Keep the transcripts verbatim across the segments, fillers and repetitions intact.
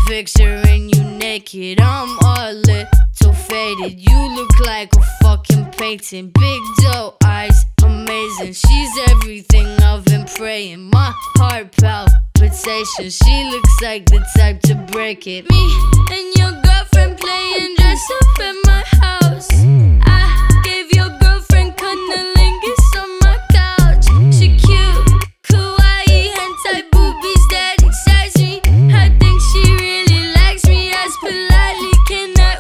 picturing you naked. I'm all little faded. You look like a fucking painting. Big doe eyes, amazing. She's everything I've been praying. My heart palpitations. She looks like the type to break it. Me and your girlfriend playing dress up at my house. I gave your girlfriend cunnilingus on my couch. She cute, kawaii, hentai boobies that excites me. I think she really likes me. As politely can I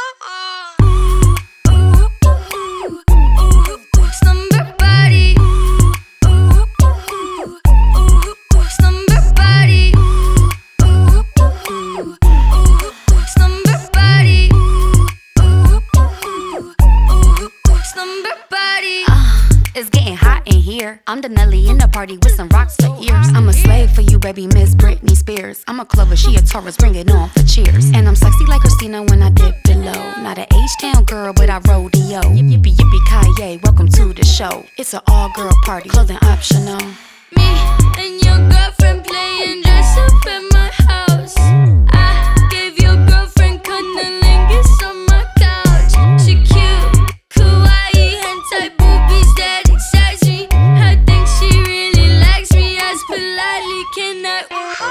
ooh, ooh, ooh, ooh, slumber body. Ooh, ooh, ooh, slumber body. Ooh, ooh, ooh, slumber body. Ooh, ooh, ooh, slumber body. Uh, it's getting hot in here. I'm the Nelly in the party with some rocks for ears. I'm a slave for you, baby, Miss Britney Spears. I'm a Clover, she a Taurus, bring it on for cheers. And I'm sexy like Christina when I dip below. Not an H-Town girl, but I rodeo. Yippee yippee Kaye, welcome to the show. It's an all-girl party, clothing optional. Me and your girlfriend playing dress up at my house. I gave your girlfriend cunnilingus on my couch. She cute, kawaii, hentai boobies that excites me. I think she really likes me. As politely can I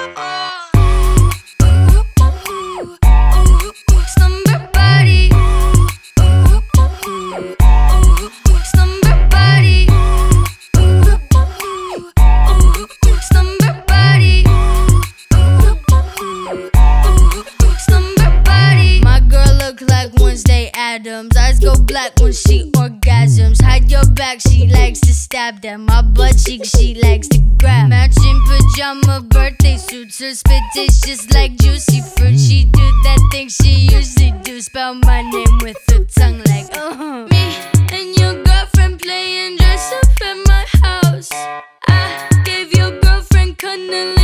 ooh, ooh, ooh, ooh, slumber body. Ooh, ooh, ooh, slumber body. Ooh, ooh, ooh, slumber body. Ooh, ooh, slumber body. My girl look like Wednesday Addams. Eyes go black when she orgasms. Hide your back, she likes to stab them. My butt cheek, she likes to grab. Matching pajama birthday suits. Her spit tastes just like juicy fruit. She do that thing she usually do. Spell my name with her tongue like uh-huh. Me and your girlfriend playing dress up at my house. I gave your girlfriend cunnilingus